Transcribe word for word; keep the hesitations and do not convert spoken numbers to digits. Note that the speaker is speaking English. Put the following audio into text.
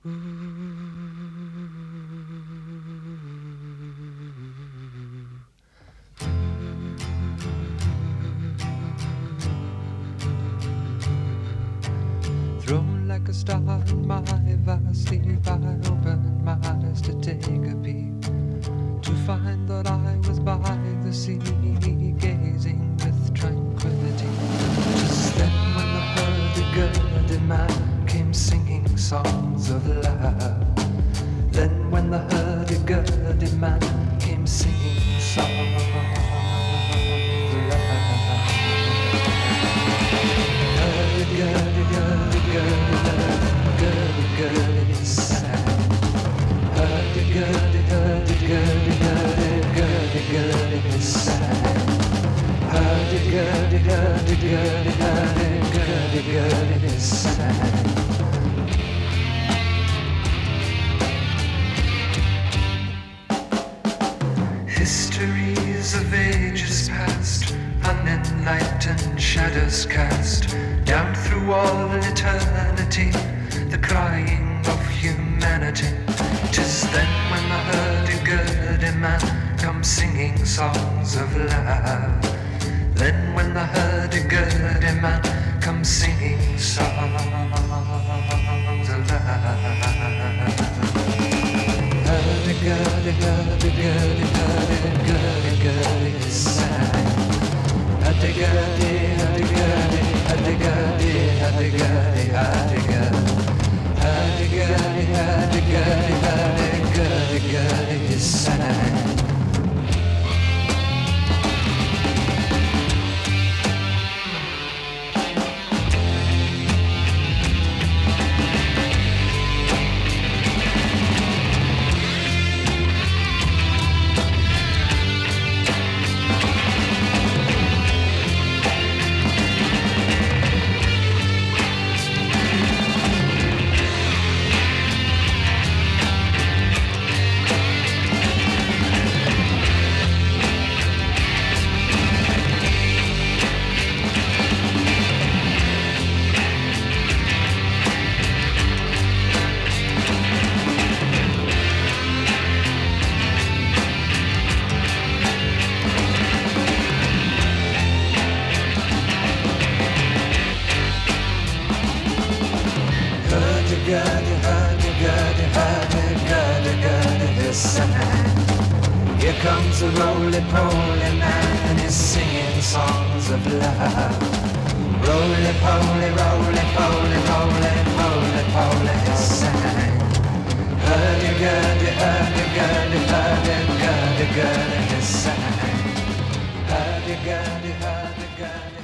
Thrown like a star in my vast sleep, I opened my eyes to take a peep, to find that I was by the sea, gazing with tranquility. Just then when the hurdy-gurdy man came singing songs of love, then when the hurdy-gurdy man came singing songs of love, hurdy-gurdy-gurdy Hurdy-gurdy sang. Hurdy-gurdy, hurdy-gurdy, hurdy-gurdy sang. Hurdy-gurdy, hurdy-gurdy, hurdy-gurdy sang. Histories of ages past, unenlightened shadows cast down through all eternity, the crying of humanity. 'Tis then when the hurdy-gurdy man comes singing songs of love. Then when the hurdy-gurdy man comes singing songs of love. Hurdy-gurdy, hurdy-gurdy, hurdy-gurdy sang. Hurdy-gurdy, hurdy-gurdy, hurdy-gurdy, hurdy-gurdy, hurdy-gurdy. Hurdy-gurdy, hurdy-gurdy, hurdy-gurdy sang. Hurdy-gurdy, hurdy-gurdy, hurdy-gurdy-gurdy sang. Here comes a roly-poly man and he's singing songs of love. Roly-poly, roly-poly, roly-poly, poly sang. Hurdy-gurdy, hurdy-gurdy, hurdy-gurdy-gurdy sang. Hurdy-gurdy, hurdy-gurdy.